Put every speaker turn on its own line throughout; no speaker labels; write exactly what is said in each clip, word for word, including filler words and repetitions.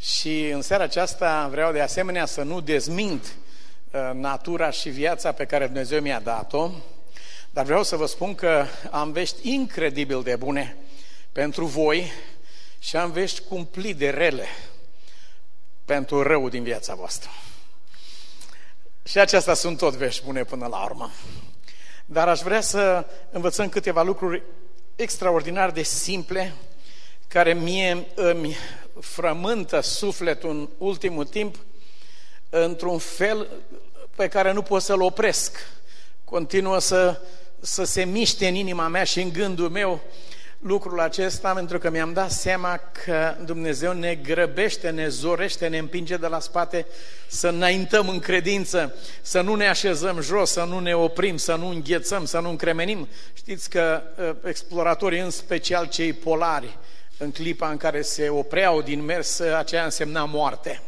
Și în seara aceasta vreau de asemenea să nu dezmint natura și viața pe care Dumnezeu mi-a dat-o, dar vreau să vă spun că am vești incredibil de bune pentru voi și am vești cumplit de rele pentru rău din viața voastră. Și acestea sunt tot vești bune până la urmă. Dar aș vrea să învățăm câteva lucruri extraordinar de simple care mie îmi frământă sufletul în ultimul timp într-un fel pe care nu pot să-l opresc. Continuă să, să se miște în inima mea și în gândul meu lucrul acesta, pentru că mi-am dat seama că Dumnezeu ne grăbește, ne zorește, ne împinge de la spate să înaintăm în credință, să nu ne așezăm jos, să nu ne oprim, să nu înghețăm, să nu încremenim. Știți că exploratorii, în special cei polari, în clipa în care se opreau din mers, aceea însemna moarte.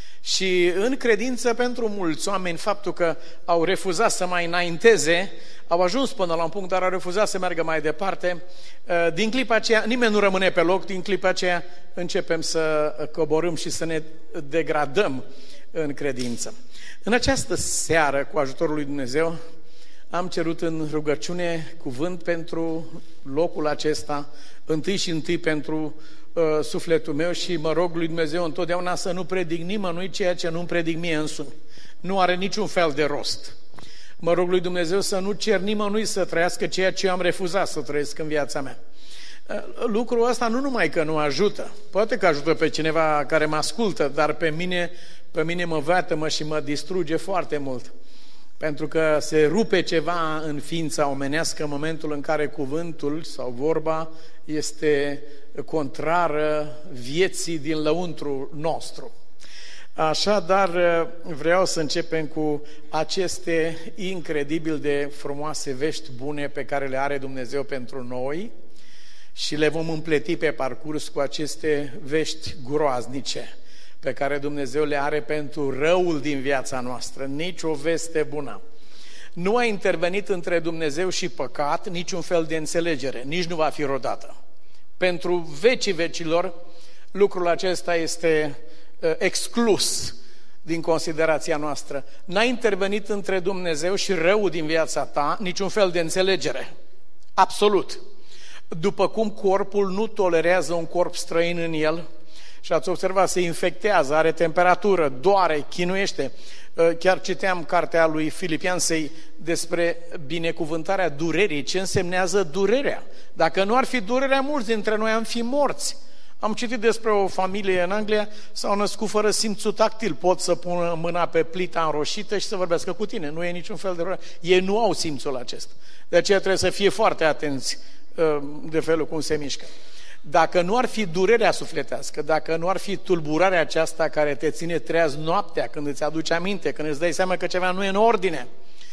Și în credință, pentru mulți oameni, faptul că au refuzat să mai înainteze, au ajuns până la un punct, dar au refuzat să meargă mai departe. Din clipa aceea, nimeni nu rămâne pe loc, din clipa aceea începem să coborâm și să ne degradăm în credință. În această seară, cu ajutorul lui Dumnezeu, am cerut în rugăciune cuvânt pentru locul acesta, întâi și întâi pentru uh, sufletul meu, și mă rog lui Dumnezeu întotdeauna să nu predic nimănui ceea ce nu-mi predic mie însumi. Nu are niciun fel de rost. Mă rog lui Dumnezeu să nu cer nimănui să trăiască ceea ce eu am refuzat să trăiesc în viața mea. Uh, lucrul ăsta nu numai că nu ajută, poate că ajută pe cineva care mă ascultă, dar pe mine, pe mine mă vatămă și mă distruge foarte mult. Pentru că se rupe ceva în ființa omenească în momentul în care cuvântul sau vorba este contrară vieții din lăuntru nostru. Așadar, vreau să începem cu aceste incredibil de frumoase vești bune pe care le are Dumnezeu pentru noi și le vom împleti pe parcurs cu aceste vești groaznice pe care Dumnezeu le are pentru răul din viața noastră. Nici o veste bună. Nu a intervenit între Dumnezeu și păcat niciun fel de înțelegere, nici nu va fi vreodată. Pentru vecii vecilor, lucrul acesta este uh, exclus din considerația noastră. N-a intervenit între Dumnezeu și răul din viața ta niciun fel de înțelegere. Absolut. După cum corpul nu tolerează un corp străin în el, și ați observat, se infectează, are temperatură, doare, chinuiește. Chiar citeam cartea lui Filipiansei despre binecuvântarea durerii. Ce însemnează durerea? Dacă nu ar fi durerea, mulți dintre noi am fi morți. Am citit despre o familie în Anglia, s-au născut fără simțul tactil. Pot să pună mâna pe plita înroșită și să vorbească cu tine. Nu e niciun fel de durere. Ei nu au simțul acesta. De aceea trebuie să fie foarte atenți de felul cum se mișcă. Dacă nu ar fi durerea sufletească, dacă nu ar fi tulburarea aceasta care te ține treaz noaptea, când îți aduce aminte, când îți dai seama că ceva nu e în ordine,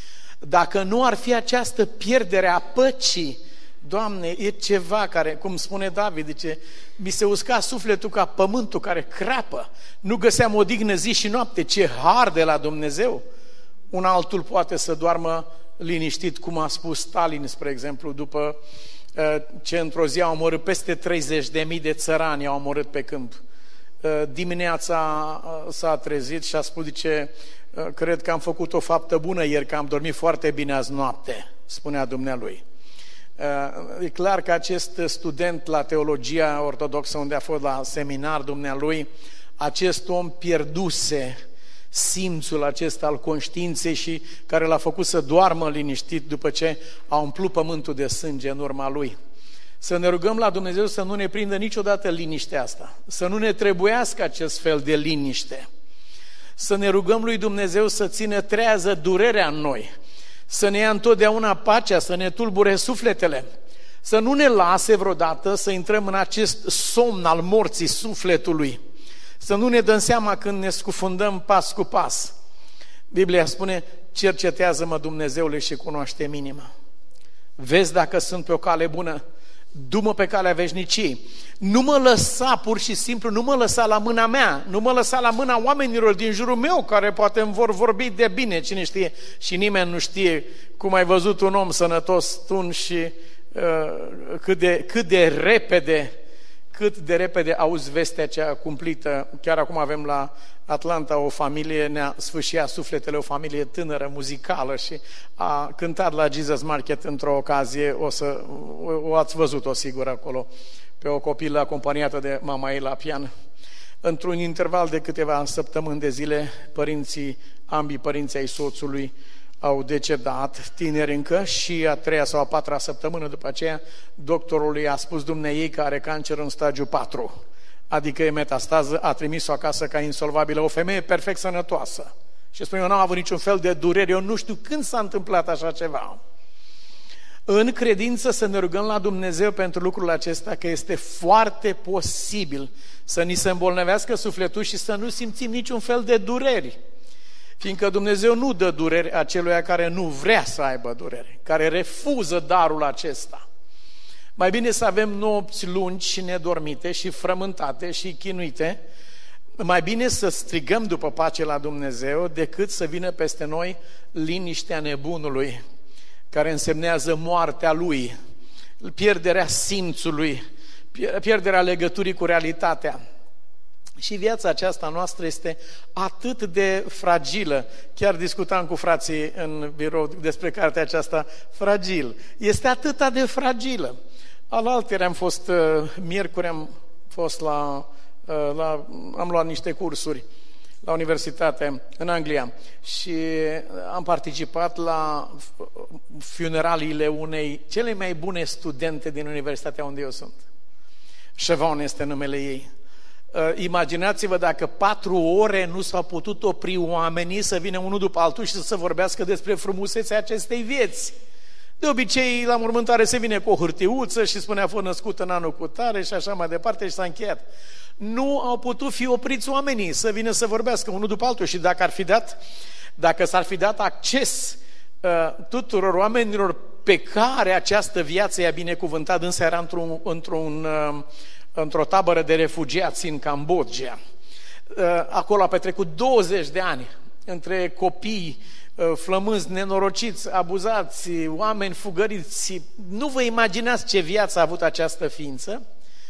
dacă nu ar fi această pierdere a păcii, Doamne, e ceva care, cum spune David, zice, mi se usca sufletul ca pământul care crapă, nu găseam odihnă zi și noapte, ce har de la Dumnezeu. Un altul poate să doarmă liniștit, cum a spus Stalin, spre exemplu, după ce într-o zi au omorât peste treizeci de mii de țărani, au omorât pe câmp. Dimineața s-a trezit și a spus, zice, cred că am făcut o faptă bună ieri, că am dormit foarte bine azi noapte, spunea dumnealui. E clar că acest student la teologia ortodoxă, unde a fost la seminar dumnealui, acest om pierduse simțul acesta al conștiinței și care l-a făcut să doarmă liniștit după ce a umplut pământul de sânge în urma lui. Să ne rugăm la Dumnezeu să nu ne prindă niciodată liniștea asta, să nu ne trebuiască acest fel de liniște, să ne rugăm lui Dumnezeu să țină trează durerea în noi, să ne ia întotdeauna pacea, să ne tulbure sufletele, să nu ne lase vreodată să intrăm în acest somn al morții sufletului, să nu ne dăm seama când ne scufundăm pas cu pas. Biblia spune, cercetează-mă, Dumnezeule, și cunoaște-mi inima. Vezi dacă sunt pe o cale bună, du-mă pe calea veșniciei. Nu mă lăsa pur și simplu, nu mă lăsa la mâna mea, nu mă lăsa la mâna oamenilor din jurul meu, care poate îmi vor vorbi de bine, cine știe, și nimeni nu știe cum ai văzut un om sănătos tun și uh, cât, de, cât de repede cât de repede auzi vestea cea cumplită. Chiar acum avem la Atlanta o familie, ne-a sfâșiat sufletele, o familie tânără, muzicală și a cântat la Jesus Market într-o ocazie, o, să, o, o ați văzut-o sigur acolo, pe o copilă acompaniată de mama ei la pian. Într-un interval de câteva săptămâni de zile, părinții, ambii părinți ai soțului au decedat, tineri încă, și a treia sau a patra săptămână după aceea, doctorul i-a spus dumneiei că are cancer în stadiu patru, adică e metastază, a trimis-o acasă ca insolvabilă, o femeie perfect sănătoasă. Și spune, eu n-am avut niciun fel de durere, eu nu știu când s-a întâmplat așa ceva. În credință să ne rugăm la Dumnezeu pentru lucrul acesta, că este foarte posibil să ni se îmbolnăvească sufletul și să nu simțim niciun fel de dureri. Fiindcă Dumnezeu nu dă dureri aceluia care nu vrea să aibă durere, care refuză darul acesta. Mai bine să avem nopți lungi și nedormite și frământate și chinuite, mai bine să strigăm după pace la Dumnezeu decât să vină peste noi liniștea nebunului, care însemnează moartea lui, pierderea simțului, pierderea legăturii cu realitatea. Și viața aceasta noastră este atât de fragilă. Chiar discutam cu frații în birou despre cartea aceasta, Fragil. Este atât de fragilă. Alaltăieri am fost, miercuri am fost la, la, am luat niște cursuri la universitate în Anglia și am participat la funeraliile unei cele mai bune studente din universitatea unde eu sunt. Siobhan este numele ei. Imaginați-vă dacă patru ore nu s-au putut opri oamenii să vină unul după altul și să se vorbească despre frumusețea acestei vieți. De obicei, la mormântare se vine cu o hârtiuță și spune a fost născut în anul cutare și așa mai departe și s-a încheiat. Nu au putut fi opriți oamenii să vină să vorbească unul după altul și dacă ar fi dat, dacă s-ar fi dat acces uh, tuturor oamenilor pe care această viață i-a binecuvântat, însă era într-un, într-un uh, într-o tabără de refugiați în Cambodgia. Acolo a petrecut douăzeci de ani între copii flămânzi, nenorociți, abuzați, oameni fugăriți. Nu vă imaginați ce viață a avut această ființă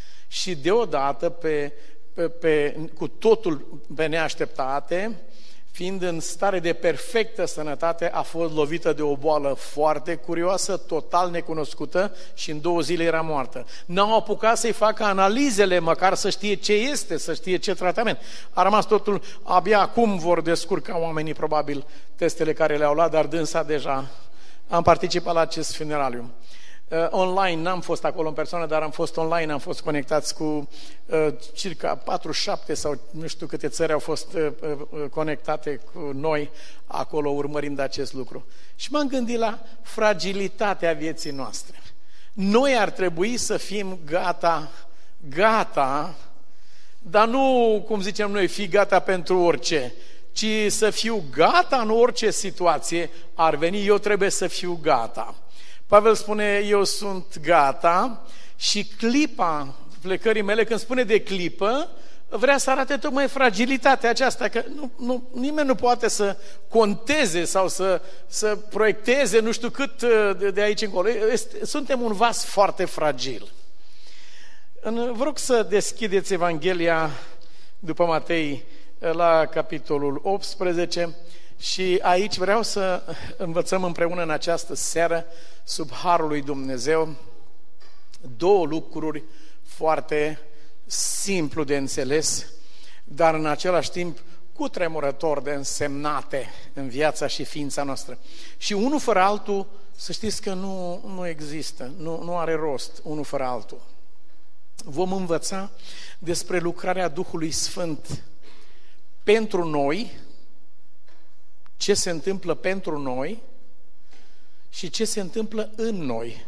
și deodată, pe, pe, pe, cu totul pe neașteptate, fiind în stare de perfectă sănătate, a fost lovită de o boală foarte curioasă, total necunoscută și în două zile era moartă. N-au apucat să-i facă analizele, măcar să știe ce este, să știe ce tratament. A rămas totul, abia acum vor descurca oamenii probabil testele care le-au luat, dar dânsa deja. Am participat la acest funeraliu. Uh, online, n-am fost acolo în persoană, dar am fost online, am fost conectați cu uh, circa patruzeci și șapte sau nu știu câte țări au fost uh, uh, conectate cu noi acolo urmărind acest lucru. Și m-am gândit la fragilitatea vieții noastre. Noi ar trebui să fim gata, gata, dar nu, cum zicem noi, fi gata pentru orice, ci să fiu gata în orice situație ar veni, eu trebuie să fiu gata. Pavel spune, eu sunt gata și clipa plecării mele, când spune de clipă, vrea să arate tocmai fragilitatea aceasta, că nu, nu, nimeni nu poate să conteze sau să, să proiecteze nu știu cât de, de aici încolo. Este, suntem un vas foarte fragil. În, vă rog să deschideți Evanghelia după Matei la capitolul optsprezece. Și aici vreau să învățăm împreună în această seară, sub harul lui Dumnezeu, două lucruri foarte simplu de înțeles, dar în același timp cutremurător de însemnate în viața și ființa noastră. Și unul fără altul, să știți că nu, nu există, nu, nu are rost unul fără altul. Vom învăța despre lucrarea Duhului Sfânt pentru noi, ce se întâmplă pentru noi și ce se întâmplă în noi.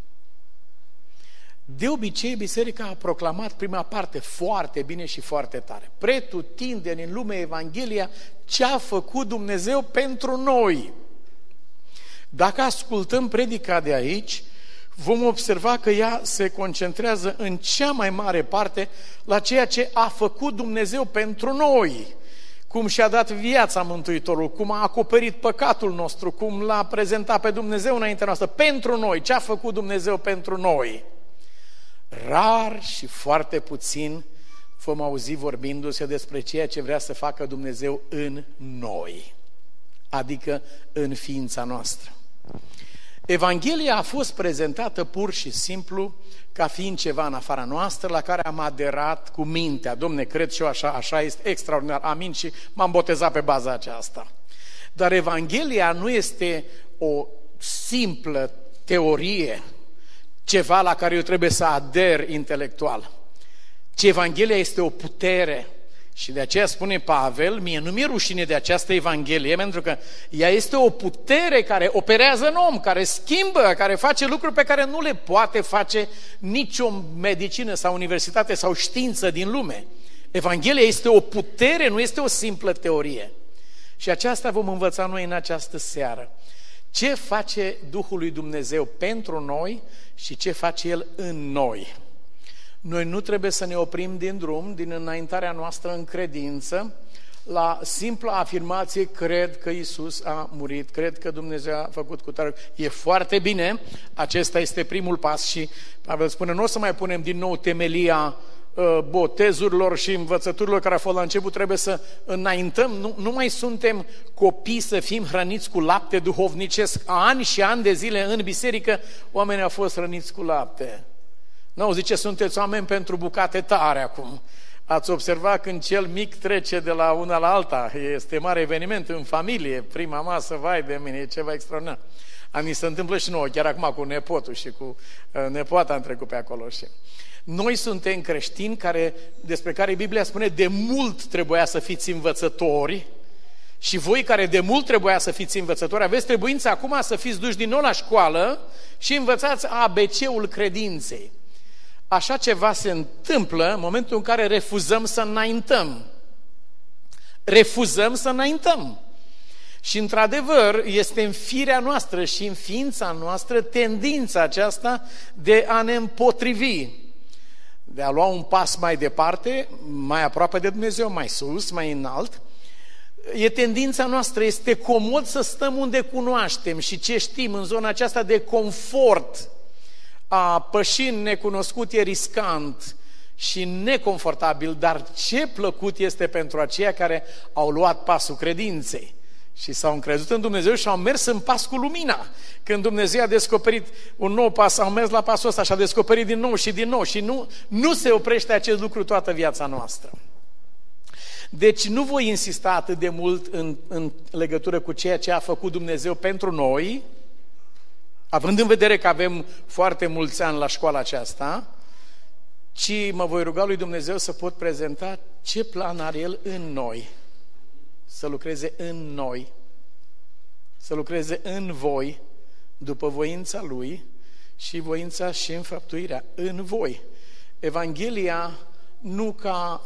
De obicei, biserica a proclamat prima parte foarte bine și foarte tare. Pretutindeni în lume Evanghelia ce a făcut Dumnezeu pentru noi. Dacă ascultăm predica de aici, vom observa că ea se concentrează în cea mai mare parte la ceea ce a făcut Dumnezeu pentru noi. Cum și-a dat viața Mântuitorul, cum a acoperit păcatul nostru, cum l-a prezentat pe Dumnezeu înaintea noastră, pentru noi, ce a făcut Dumnezeu pentru noi. Rar și foarte puțin vom auzi vorbindu-se despre ceea ce vrea să facă Dumnezeu în noi, adică în ființa noastră. Evanghelia a fost prezentată pur și simplu ca fiind ceva în afara noastră, la care am aderat cu mintea. Dom'le, cred și eu așa, așa este extraordinar, amin, și m-am botezat pe baza aceasta. Dar Evanghelia nu este o simplă teorie, ceva la care eu trebuie să ader intelectual, ci Evanghelia este o putere. Și de aceea spune Pavel, mie nu mi-e rușine de această Evanghelie, pentru că ea este o putere care operează în om, care schimbă, care face lucruri pe care nu le poate face nicio medicină sau universitate sau știință din lume. Evanghelia este o putere, nu este o simplă teorie. Și aceasta vom învăța noi în această seară. Ce face Duhul lui Dumnezeu pentru noi și ce face El în noi. Noi nu trebuie să ne oprim din drum, din înaintarea noastră în credință, la simpla afirmație, cred că Iisus a murit, cred că Dumnezeu a făcut cu tare. E foarte bine, acesta este primul pas și Pavel spune, nu o să mai punem din nou temelia uh, botezurilor și învățăturilor care au fost la început, trebuie să înaintăm, nu, nu mai suntem copii să fim hrăniți cu lapte duhovnicesc. Ani și ani de zile în biserică, oamenii au fost hrăniți cu lapte. Nu, zice, sunteți oameni pentru bucate tare acum. Ați observat când cel mic trece de la una la alta, este mare eveniment în familie, prima masă, vai de mine, e ceva extraordinar. A mi se întâmplă și nouă, chiar acum cu nepotul și cu uh, nepoata am trecut pe acolo. Și noi suntem creștini care, despre care Biblia spune de mult trebuia să fiți învățători și voi care de mult trebuia să fiți învățători, aveți trebuința acum să fiți duși din nou la școală și învățați A B C-ul credinței. Așa ceva se întâmplă în momentul în care refuzăm să înaintăm. Refuzăm să înaintăm. Și într-adevăr este în firea noastră și în ființa noastră tendința aceasta de a ne împotrivi, de a lua un pas mai departe, mai aproape de Dumnezeu, mai sus, mai înalt. E tendința noastră, este comod să stăm unde cunoaștem și ce știm în zona aceasta de confort. A păși în necunoscut e riscant și neconfortabil, dar ce plăcut este pentru aceia care au luat pasul credinței și s-au încrezut în Dumnezeu și au mers în pas cu lumina. Când Dumnezeu a descoperit un nou pas, au mers la pasul ăsta și a descoperit din nou și din nou și nu, nu se oprește acest lucru toată viața noastră. Deci nu voi insista atât de mult în, în legătură cu ceea ce a făcut Dumnezeu pentru noi, având în vedere că avem foarte mulți ani la școala aceasta, ci mă voi ruga lui Dumnezeu să pot prezenta ce plan are El în noi, să lucreze în noi, să lucreze în voi, după voința Lui și voința și înfăptuirea în voi. Evanghelia nu ca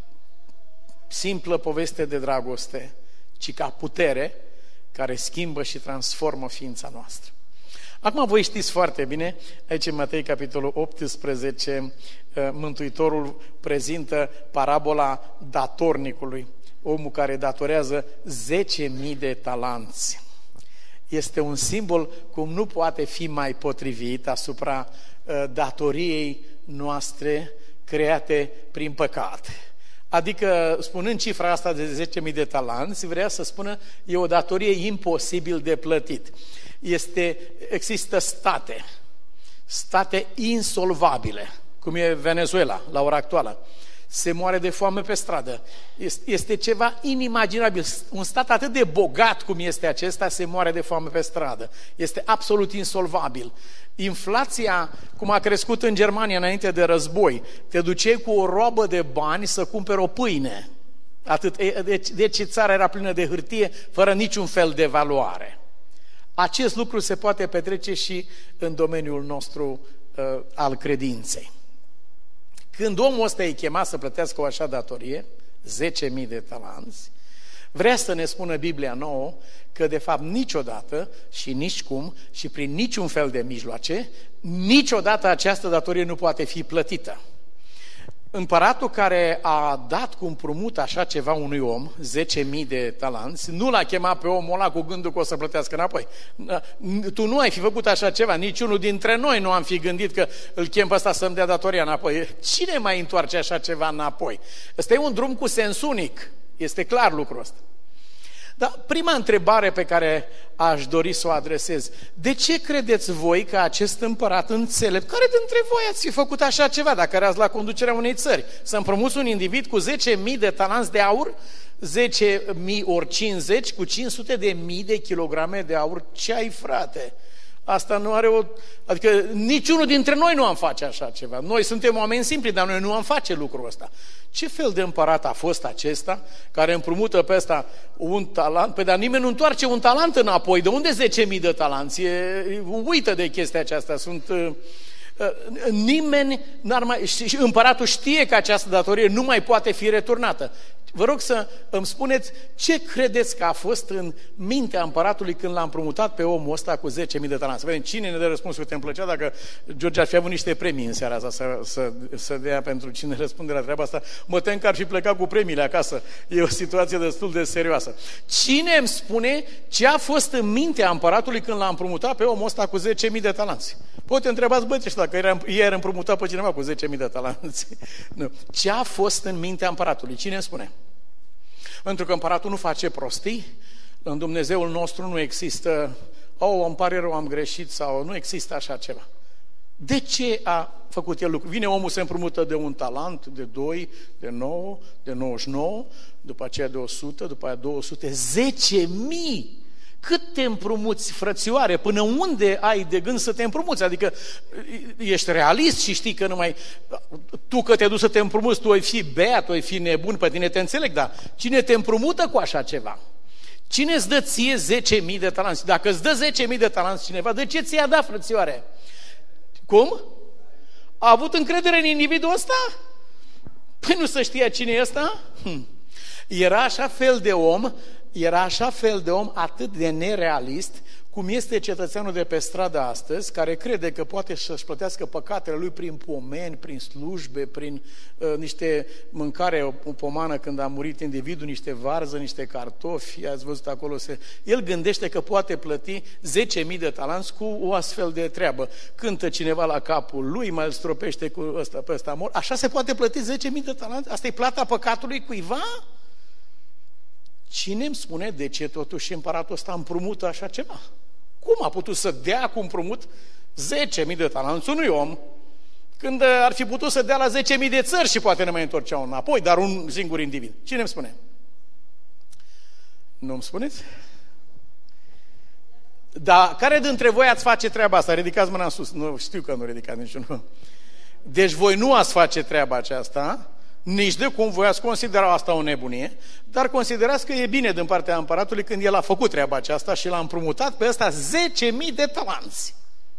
simplă poveste de dragoste, ci ca putere care schimbă și transformă ființa noastră. Acum voi știți foarte bine, aici în Matei capitolul optsprezece, Mântuitorul prezintă parabola datornicului, omul care datorează zece mii de talanți. Este un simbol cum nu poate fi mai potrivit asupra datoriei noastre create prin păcat. Adică, spunând cifra asta de zece mii de talanți, vrea să spună e o datorie imposibil de plătit. Este, există state, state insolvabile, cum e Venezuela la ora actuală. Se moare de foame pe stradă. Este, este ceva inimaginabil. Un stat atât de bogat cum este acesta se moare de foame pe stradă. Este absolut insolvabil. Inflația, cum a crescut în Germania înainte de război, te duceai cu o roabă de bani să cumperi o pâine. Atât. Deci, deci țara era plină de hârtie, fără niciun fel de valoare. Acest lucru se poate petrece și în domeniul nostru uh, al credinței. Când omul ăsta e chemat să plătească o așa datorie, zece mii de talanți, vrea să ne spună Biblia nouă că de fapt niciodată și nici cum și prin niciun fel de mijloace, niciodată această datorie nu poate fi plătită. Împăratul care a dat cu împrumut așa ceva unui om, zece mii de talanți, nu l-a chemat pe omul ăla cu gândul că o să plătească înapoi. Tu nu ai fi făcut așa ceva, niciunul dintre noi nu am fi gândit că îl chem pe ăsta să-mi dea datoria înapoi. Cine mai întoarce așa ceva înapoi? Ăsta e un drum cu sens unic, este clar lucrul ăsta. Dar prima întrebare pe care aș dori să o adresez: de ce credeți voi că acest împărat înțelept, care dintre voi ați fi făcut așa ceva dacă erați la conducerea unei țări, să împrumuți un individ cu zece mii de talanți de aur, zece mii ori cincizeci, cu cinci sute de mii de kilograme de aur? Ce ai, frate? Asta nu are o... Adică niciunul dintre noi nu am face așa ceva. Noi suntem oameni simpli, dar noi nu am face lucrul ăsta. Ce fel de împărat a fost acesta care împrumută pe ăsta un talent? Păi dar nimeni nu întoarce un talent înapoi. De unde zece mii de talanți? E, uită de chestia aceasta. Sunt... Uh, uh, nimeni n-ar mai... Și împăratul știe că această datorie nu mai poate fi returnată. Vă rog să îmi spuneți ce credeți că a fost în mintea împăratului când l-a împrumutat pe omul ăsta cu zece mii de talanți. Să vedem cine ne dă răspunsul. Te-mi plăcea dacă George ar fi avut niște premii în seara asta să, să, să dea pentru cine răspunde la treaba asta. Mă tem că ar fi plecat cu premiile acasă. E o situație destul de serioasă. Cine îmi spune ce a fost în mintea împăratului când l-a împrumutat pe omul ăsta cu zece mii de talanți? Poate întrebați băieți dacă ieri împrumutat pe cineva cu zece mii de talanți. Nu. Ce a fost în mintea împăratului? Cine îmi spune? Pentru că împăratul nu face prostii, în Dumnezeul nostru nu există, oh, îmi pare rău, am greșit, sau nu există așa ceva. De ce a făcut el lucru? Vine omul, se împrumută de un talent, de doi, de nouă, de nouăzeci și nouă, după aceea de o sută, după aceea două sute, zece mii! Cât te împrumuți, frățioare? Până unde ai de gând să te împrumuți? Adică ești realist și știi că numai tu că te duci să te împrumuți, tu ai fi beat, tu ai fi nebun, pe tine te înțeleg, dar cine te împrumută cu așa ceva? Cine îți dă ție zece mii de talanți? Dacă îți dă zece mii de talanți cineva, de ce ți-a dat, frățioare? Cum? A avut încredere în individul ăsta? Păi nu se știa cine e ăsta? Hm. Era așa fel de om Era așa fel de om atât de nerealist cum este cetățeanul de pe stradă astăzi, care crede că poate să-și plătească păcatele lui prin pomeni, prin slujbe, prin uh, niște mâncare, o pomană când a murit individul, niște varză, niște cartofi, ați văzut acolo. Se... El gândește că poate plăti zece mii de talanți cu o astfel de treabă. Cântă cineva la capul lui, mai îl stropește cu ăsta pe ăsta mor. Așa se poate plăti zece mii de talanți? Asta e plata păcatului cuiva? Cine îmi spune de ce totuși împăratul ăsta împrumută așa ceva? Cum a putut să dea cu împrumut zece mii de talanți unui om, când ar fi putut să dea la zece mii de țări și poate ne mai întorceau înapoi, dar un singur individ? Cine îmi spune? Nu îmi spuneți? Dar care dintre voi ați face treaba asta? Ridicați mâna în sus. Nu, știu că nu ridicați niciunul. Deci voi nu ați face treaba aceasta, nici de cum voi ați considera asta o nebunie, dar considerați că e bine din partea împăratului când el a făcut treaba aceasta și l-a împrumutat pe ăsta zece mii de talanți.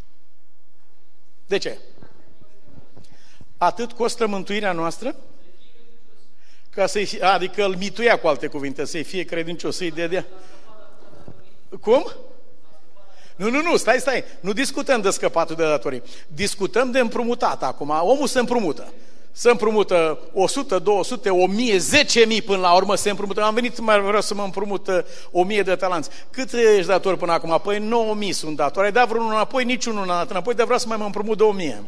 De ce? Atât costă mântuirea noastră? Ca să-i, adică îl mituia, cu alte cuvinte, să-i fie credincios, să-i dea. Cum? Nu, nu, nu, stai, stai. Nu discutăm de scăpatul de datorii. Discutăm de împrumutat acum. Omul se împrumută. Se împrumută o sută, două sute, o mie, zece mii până la urmă se împrumută. Am venit, mai vreau să mă împrumut o mie de talanți. Cât ești dator până acum? Păi nouă mii sunt dator. Ai dat vreunul înapoi? Niciunul n-a dat înapoi, dar vreau să mai mă împrumut de o mie.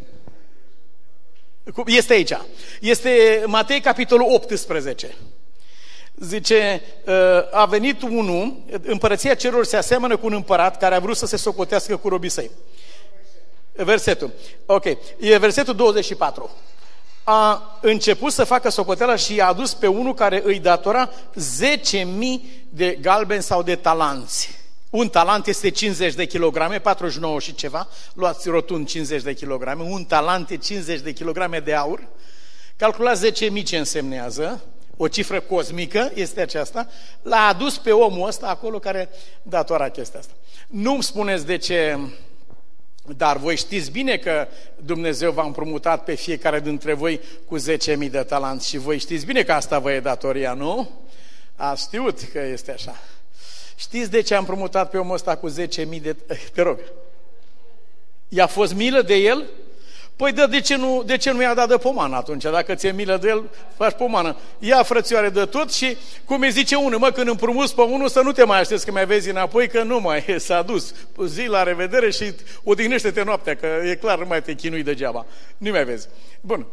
Este aici. Este Matei, capitolul optsprezece. Zice, a venit unul, împărăția cerurilor se aseamănă cu un împărat care a vrut să se socotească cu robii săi. Versetul. Ok. E versetul douăzeci și patru. A început să facă socoteala și i-a adus pe unul care îi datora zece mii de galbeni sau de talanți. Un talent este cincizeci de kilograme, patruzeci și nouă și ceva, luați rotund cincizeci de kilograme, un talent e cincizeci de kilograme de aur. Calculați zece mii ce însemnează, o cifră cosmică este aceasta, l-a adus pe omul ăsta acolo care datora chestia asta. Nu-mi spuneți de ce... Dar voi știți bine că Dumnezeu v-a împrumutat pe fiecare dintre voi cu zece mii de talanți și voi știți bine că asta vă e datoria, nu? Ați știut că este așa. Știți de ce a împrumutat pe omul ăsta cu zece mii de... Te rog. I-a fost milă de el? Păi de, de, ce nu, de ce nu i-a dat de pomană atunci? Dacă ți-e milă de el, faci pomană. Ia, frățioare, de tot și cum îi zice unul, mă, când împrumuți pe unul să nu te mai aștepți că mai vezi înapoi, că nu mai e, s-a dus. Zi la revedere și odihnește-te noaptea, că e clar, nu mai te chinui degeaba. Nu mai vezi. Bun.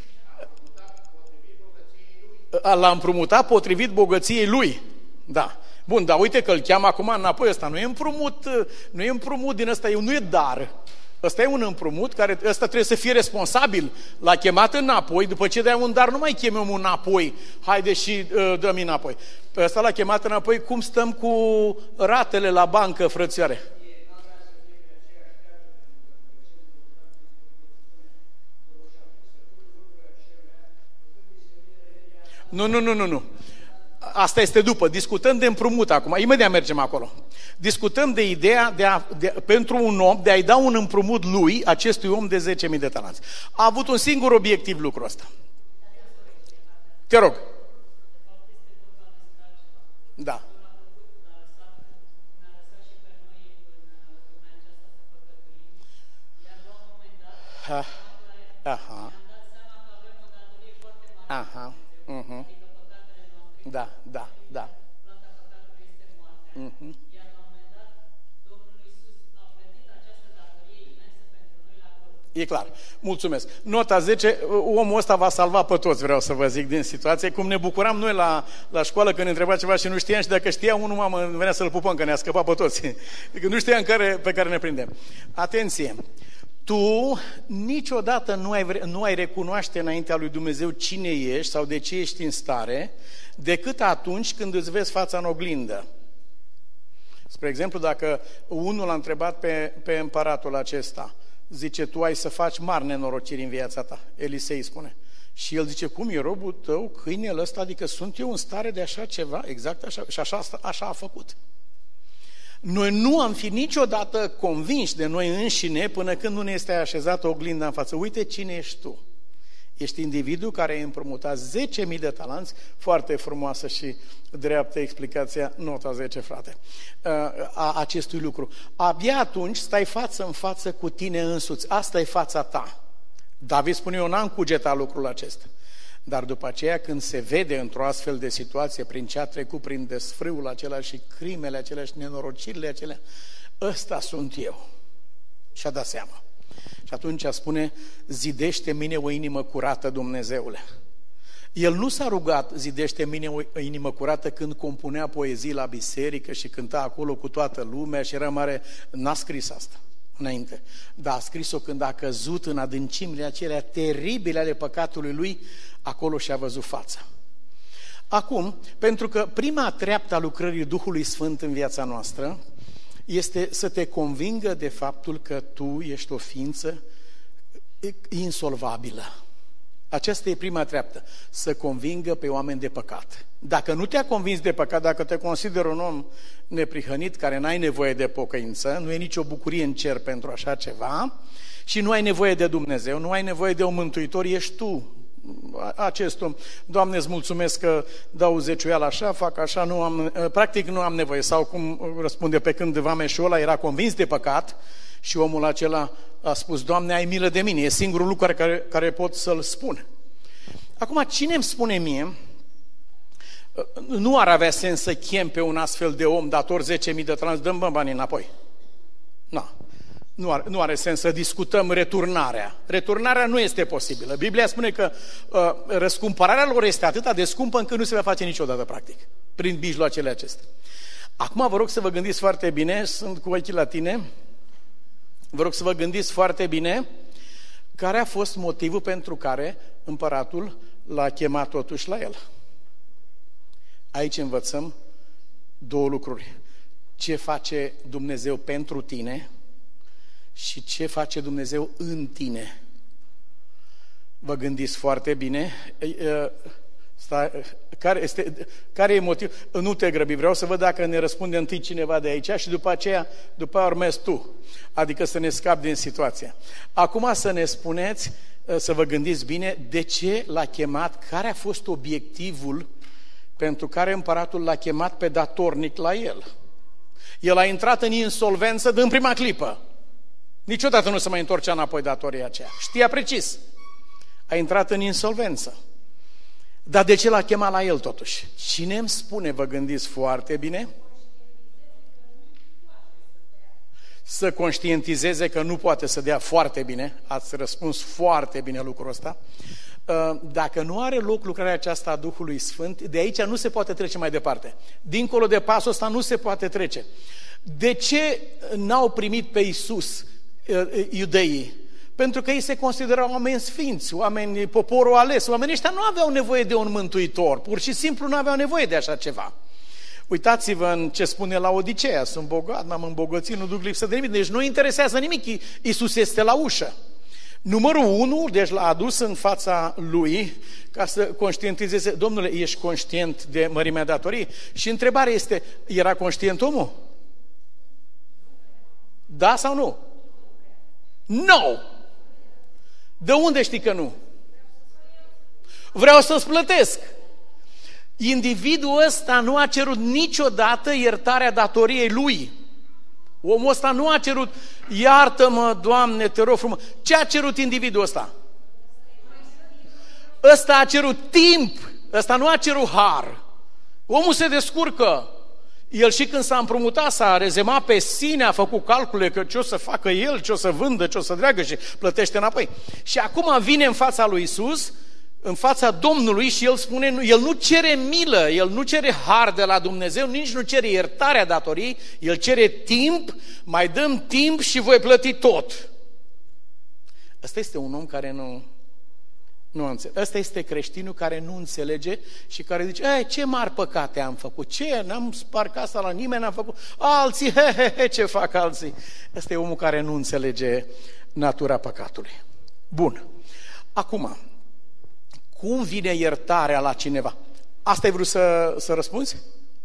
L-a împrumutat potrivit bogăției lui. Da. Bun, dar uite că îl cheamă acum înapoi. Ăsta nu e împrumut, nu e împrumut din ăsta, nu e dar. Ăsta e un împrumut care ăsta trebuie să fie responsabil. L-a chemat înapoi, după ce dai un dar, nu mai chemi omul înapoi. Haide și uh, dă-mi înapoi. Pe ăsta l-a chemat înapoi, cum stăm cu ratele la bancă, frățioare? Nu, nu, nu, nu, nu. Asta este după. Discutăm de împrumut acum. Imediat mergem acolo. Discutăm de ideea de a, de, pentru un om de a-i da un împrumut lui, acestui om de zece mii de talanți. A avut un singur obiectiv lucrul ăsta. Te rog. Da. Ha. Aha. Aha. Uh-huh. Da, da, da. Uh-huh. E clar. Mulțumesc. Nota zece, omul ăsta va salva pe toți, vreau să vă zic, din situație. Cum ne bucuram noi la, la școală când ne întreba ceva și nu știam și dacă știa unul, mamă, venea să-l pupăm, că ne-a scăpat pe toți. Nu știam care, pe care ne prindem. Atenție! Tu niciodată nu ai, nu ai recunoaște înaintea lui Dumnezeu cine ești sau de ce ești în stare, decât atunci când îți vezi fața în oglindă. Spre exemplu, dacă unul l-a întrebat pe, pe împăratul acesta, zice, tu ai să faci mari nenorociri în viața ta, Elisei spune. Și el zice, cum e robul tău, câinele ăsta, adică sunt eu în stare de așa ceva? Exact așa, și așa, așa a făcut. Noi nu am fi niciodată convinși de noi înșine până când nu ne este așezată oglinda în față. Uite cine ești tu. Ești individul care a împrumutat zece mii de talanți, foarte frumoasă și dreaptă explicația, nota zece, frate, a acestui lucru. Abia atunci stai față în față cu tine însuți. Asta e fața ta. David spune, eu n-am cugetat lucrul acesta. Dar după aceea, când se vede într-o astfel de situație, prin ce a trecut, prin desfrâul acela și crimele acelea și nenorocirile acelea, ăsta sunt eu. Și-a dat seama. Și atunci spune, zidește mine o inimă curată, Dumnezeule. El nu s-a rugat, zidește mine o inimă curată, când compunea poezii la biserică și cânta acolo cu toată lumea și era mare. N-a scris asta înainte, dar a scris-o când a căzut în adâncimile acelea teribile ale păcatului lui, acolo și-a văzut fața. Acum, pentru că prima treaptă a lucrării Duhului Sfânt în viața noastră este să te convingă de faptul că tu ești o ființă insolvabilă. Aceasta e prima treaptă, să convingă pe oameni de păcat. Dacă nu te-a convins de păcat, dacă te consideri un om neprihănit, care n-ai nevoie de pocăință, nu e nicio bucurie în cer pentru așa ceva și nu ai nevoie de Dumnezeu, nu ai nevoie de un mântuitor, ești tu acest om. Doamne, îți mulțumesc că dau zeciuială așa, fac așa, nu am, practic nu am nevoie. Sau cum răspunde pe când vameșul ăla era convins de păcat și omul acela a spus, Doamne, ai milă de mine, e singurul lucru care, care pot să-l spun. Acum, cine îmi spune mie, nu ar avea sens să chem pe un astfel de om dator zece mii de talanți, dăm bă, banii înapoi. Nu. Nu are, nu are sens să discutăm returnarea. Returnarea nu este posibilă. Biblia spune că uh, răscumpărarea lor este atât de scumpă încât nu se va face niciodată, practic, prin mijloacele acestea. Acum vă rog să vă gândiți foarte bine, sunt cu ochii la tine, vă rog să vă gândiți foarte bine care a fost motivul pentru care împăratul l-a chemat totuși la el. Aici învățăm două lucruri. Ce face Dumnezeu pentru tine și ce face Dumnezeu în tine. Vă gândiți foarte bine. Care, este, care e motiv? Nu te grăbi, vreau să văd dacă ne răspunde întâi cineva de aici și după aceea, după aia urmezi tu. Adică să ne scapi din situație. Acum să ne spuneți, să vă gândiți bine, de ce l-a chemat, care a fost obiectivul pentru care împăratul l-a chemat pe datornic la el. El a intrat în insolvență din prima clipă. Niciodată nu se mai întorcea înapoi datoria aceea. Știa precis. A intrat în insolvență. Dar de ce l-a chemat la el totuși? Cine îmi spune, vă gândiți foarte bine? Să conștientizeze că nu poate să dea foarte bine. Ați răspuns foarte bine lucrul ăsta. Dacă nu are loc lucrarea aceasta a Duhului Sfânt, de aici nu se poate trece mai departe. Dincolo de pasul ăsta nu se poate trece. De ce n-au primit pe Iisus iudeii? Pentru că ei se considerau oameni sfinți, oameni, poporul ales. Oamenii ăștia nu aveau nevoie de un mântuitor, pur și simplu nu aveau nevoie de așa ceva. Uitați-vă în ce spune la Odiseea, sunt bogat, m-am îmbogățit, nu duc lipsă de nimic, deci nu interesează nimic, Iisus este la ușă. Numărul unu, deci l-a adus în fața lui ca să conștientizeze, domnule, ești conștient de mărimea datoriei? Și întrebarea este, era conștient omul? Da sau nu? Nu! De unde știi că nu? Vreau să-ți plătesc. Individul ăsta nu a cerut niciodată iertarea datoriei lui. Omul ăsta nu a cerut, iartă-mă, Doamne, te rog frumos. Ce a cerut individul ăsta? Ăsta a cerut timp, ăsta nu a cerut har. Omul se descurcă. El și când s-a împrumutat, s-a rezemat pe sine, a făcut calcule că ce o să facă el, ce o să vândă, ce o să dreagă și plătește înapoi. Și acum vine în fața lui Iisus, în fața Domnului și el spune, el nu cere milă, el nu cere har de la Dumnezeu, nici nu cere iertarea datoriei, el cere timp, mai dăm timp și voi plăti tot. Ăsta este un om care nu... Nu înțeleg. Ăsta este creștinul care nu înțelege și care zice, ei, ce mari păcate am făcut, ce, n-am spart casa la nimeni, n-am făcut, alții, he, he, he, ce fac alții? Ăsta e omul care nu înțelege natura păcatului. Bun. Acum, cum vine iertarea la cineva? Asta ai vrut să, să răspunzi?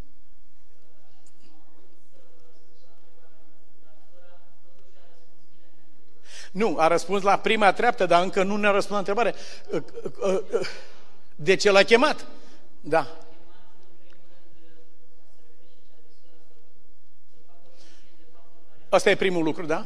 Nu, a răspuns la prima treaptă, dar încă nu ne-a răspuns la întrebare. De ce l-a chemat? Da. Asta e primul lucru, da?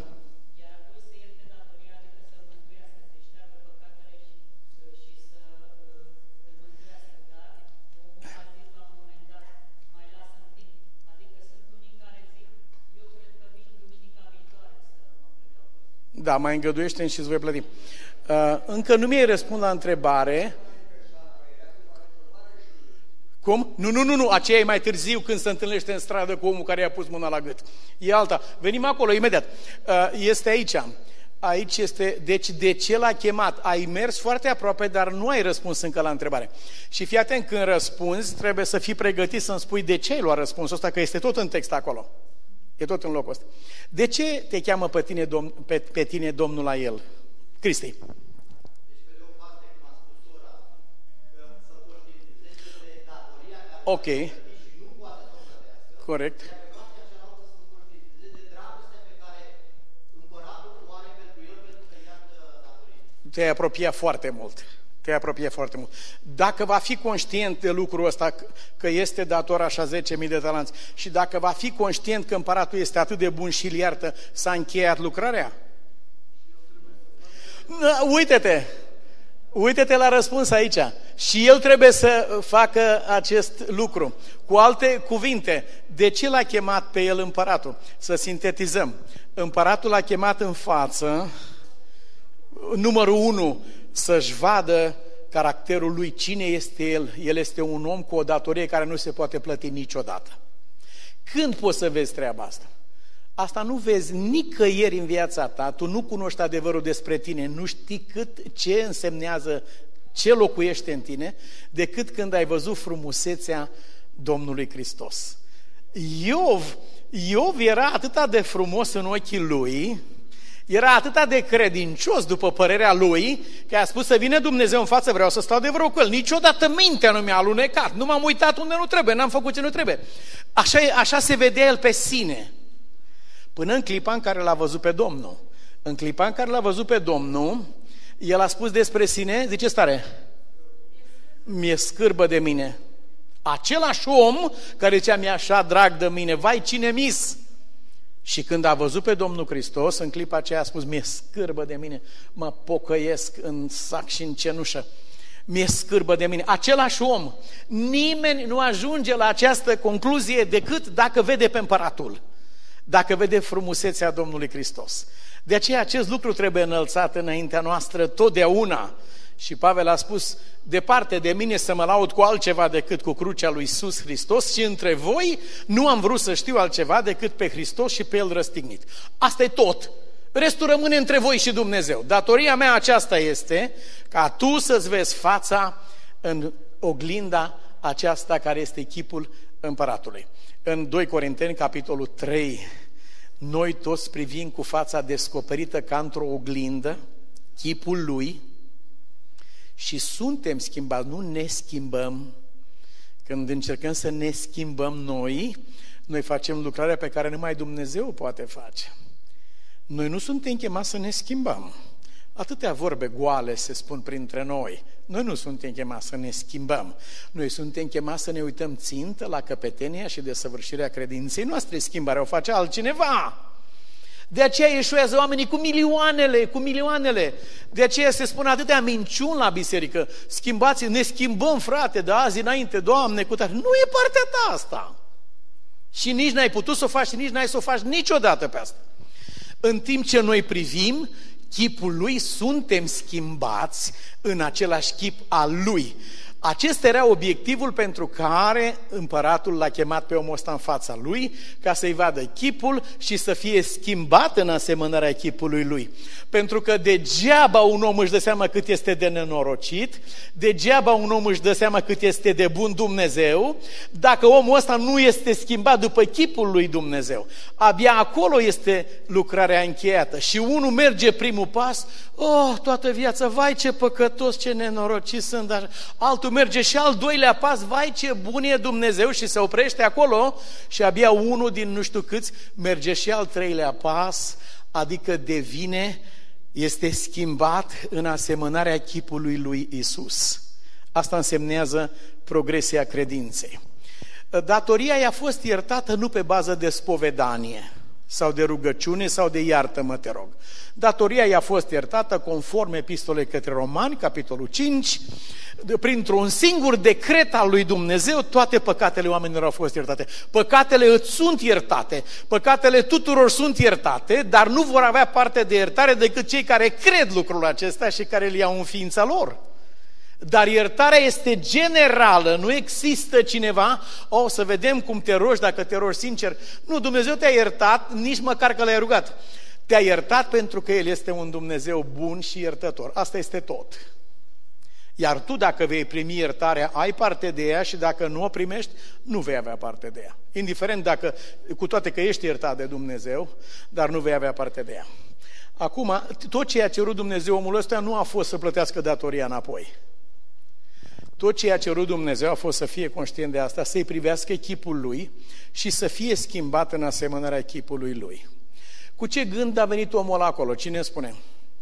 Da, mai îngăduiește-mi și îți voi plăti. Uh, încă nu mi-ai răspuns la întrebare. Cum? Nu, nu, nu, nu, aceea e mai târziu când se întâlnește în stradă cu omul care i-a pus mâna la gât. E alta. Venim acolo, imediat. Uh, este aici. Aici este, deci de ce l-a chemat? Ai mers foarte aproape, dar nu ai răspuns încă la întrebare. Și fii atent, când răspunzi, trebuie să fii pregătit să-mi spui de ce ai luat răspunsul ăsta, că este tot în text acolo. E tot în locul ăsta. De ce te cheamă pe tine, domn, pe, pe tine Domnul la el? Cristi. Deci, pe de o parte, cum a spus ora, că să conștientizeze de datoria care ok. Și nu poate să o plătească. Corect. Iar pe partea cealaltă să conștientizeze de dragostea pe care împăratul o are pentru el, pentru că iartă datoria. Te-ai apropiat foarte mult. Te apropie foarte mult. Dacă va fi conștient de lucrul ăsta, că este dator așa zece mii de talanți, și dacă va fi conștient că împăratul este atât de bun și îl iartă, s-a încheiat lucrarea? Uite-te! Uite-te la răspuns aici. Și el trebuie să facă acest lucru. Cu alte cuvinte, de ce l-a chemat pe el împăratul? Să sintetizăm. Împăratul l-a chemat în față, numărul unu, să-și vadă caracterul lui, cine este el. El este un om cu o datorie care nu se poate plăti niciodată. Când poți să vezi treaba asta? Asta nu vezi nicăieri în viața ta, tu nu cunoști adevărul despre tine, nu știi cât ce însemnează, ce locuiește în tine, decât când ai văzut frumusețea Domnului Hristos. Iov, Iov era atât de frumos în ochii lui, era atât de credincios după părerea lui, că a spus să vină Dumnezeu în față, vreau să stau de vreo cu el. Niciodată mintea nu mi-a alunecat, nu m-am uitat unde nu trebuie, n-am făcut ce nu trebuie. Așa, așa se vedea el pe sine. Până în clipa în care l-a văzut pe Domnul. În clipa în care l-a văzut pe Domnul, el a spus despre sine, zice stare, mi-e scârbă de mine. Același om care zicea, mi-e așa drag de mine, vai cine mis. Și când a văzut pe Domnul Hristos, în clipa aceea a spus, mi-e scârbă de mine, mă pocăiesc în sac și în cenușă. Mi-e scârbă de mine. Același om, nimeni nu ajunge la această concluzie decât dacă vede pe împăratul, dacă vede frumusețea Domnului Hristos. De aceea acest lucru trebuie înălțat înaintea noastră totdeauna. Și Pavel a spus, departe de mine să mă laud cu altceva decât cu crucea lui Iisus Hristos și între voi nu am vrut să știu altceva decât pe Hristos și pe El răstignit. Asta e tot. Restul rămâne între voi și Dumnezeu. Datoria mea aceasta este ca tu să-ți vezi fața în oglinda aceasta care este chipul împăratului. În doi Corinteni, capitolul trei, noi toți privim cu fața descoperită ca într-o oglindă chipul Lui și suntem schimbați, nu ne schimbăm. Când încercăm să ne schimbăm noi, noi facem lucrarea pe care numai Dumnezeu poate face. Noi nu suntem chemați să ne schimbăm. Atâtea vorbe goale se spun printre noi. Noi nu suntem chemați să ne schimbăm. Noi suntem chemați să ne uităm țintă la căpetenia și desăvârșirea credinței noastre. Schimbarea o face altcineva. De aceea ieșuiază oamenii cu milioanele, cu milioanele. De aceea se spune atâtea minciuni la biserică. Schimbați, ne schimbăm, frate, de azi înainte, Doamne, cu tare. Nu e partea ta asta. Și nici n-ai putut să o faci și nici n-ai să o faci niciodată pe asta. În timp ce noi privim chipul Lui, suntem schimbați în același chip al Lui. Acesta era obiectivul pentru care împăratul l-a chemat pe omul ăsta în fața lui, ca să-i vadă chipul și să fie schimbat în asemănarea chipului lui. Pentru că degeaba un om își dă seama cât este de nenorocit, degeaba un om își dă seama cât este de bun Dumnezeu, dacă omul ăsta nu este schimbat după chipul lui Dumnezeu. Abia acolo este lucrarea încheiată. Și unul merge primul pas, oh, toată viața, vai ce păcătos, ce nenorocit sunt, dar altul merge și al doilea pas, vai ce bun e Dumnezeu și se oprește acolo și abia unul din nu știu câți merge și al treilea pas, adică devine, este schimbat în asemănarea chipului lui Isus. Asta însemnează progresia credinței. Datoria i-a fost iertată nu pe bază de spovedanie sau de rugăciune sau de iartă-mă, te rog. Datoria i-a fost iertată conform epistolei către Romani, capitolul cinci, printr-un singur decret al lui Dumnezeu, toate păcatele oamenilor au fost iertate. Păcatele îți sunt iertate, păcatele tuturor sunt iertate, dar nu vor avea parte de iertare decât cei care cred lucrul acesta și care îl iau în ființa lor. Dar iertarea este generală, nu există cineva, o, să vedem cum te rogi, dacă te rogi sincer. Nu, Dumnezeu te-a iertat, nici măcar că l-ai rugat. Te-a iertat pentru că El este un Dumnezeu bun și iertător. Asta este tot. Iar tu, dacă vei primi iertarea, ai parte de ea și dacă nu o primești, nu vei avea parte de ea. Indiferent dacă, cu toate că ești iertat de Dumnezeu, dar nu vei avea parte de ea. Acum, tot ce a cerut Dumnezeu omul ăsta nu a fost să plătească datoria înapoi. Tot ce a cerut Dumnezeu a fost să fie conștient de asta, să-i privească chipul lui și să fie schimbat în asemănarea chipului lui. Cu ce gând a venit omul acolo? Cine spune?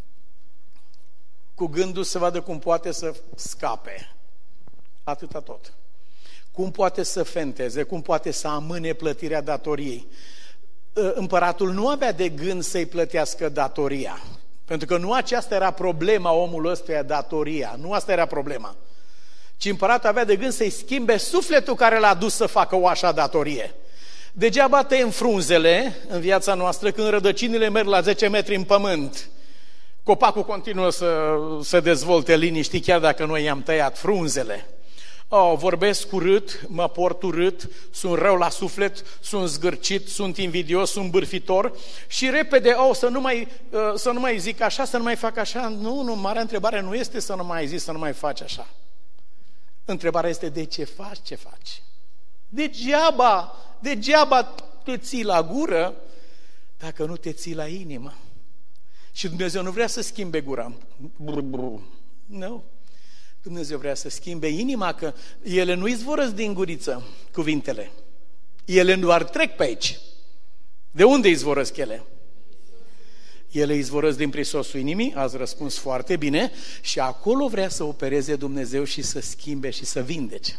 Cu gândul să vadă cum poate să scape. Atâta tot. Cum poate să fenteze, cum poate să amâne plătirea datoriei. Împăratul nu avea de gând să-i plătească datoria. Pentru că nu aceasta era problema omului ăstuia, datoria. Nu asta era problema. Ci împăratul avea de gând să-i schimbe sufletul care l-a dus să facă o așa datorie. Degeaba tăiem frunzele în viața noastră când rădăcinile merg la zece metri în pământ. Copacul continuă să se dezvolte liniștit, chiar dacă noi i-am tăiat frunzele. Oh, vorbesc urât, mă port urât, sunt rău la suflet, sunt zgârcit, sunt invidios, sunt bârfitor și repede, oh, să nu mai, să nu mai zic așa, să nu mai fac așa. Nu, nu, marea întrebare nu este să nu mai zici, să nu mai faci așa. Întrebarea este de ce faci ce faci. Degeaba, degeaba te ții la gură dacă nu te ții la inimă. Și Dumnezeu nu vrea să schimbe gura. Nu. Dumnezeu vrea să schimbe inima, că ele nu izvorăsc din guriță cuvintele. Ele doar trec pe aici. De unde izvorăsc ele? Ele izvorăsc din prisosul inimii, ați răspuns foarte bine, și acolo vrea să opereze Dumnezeu și să schimbe și să vindece.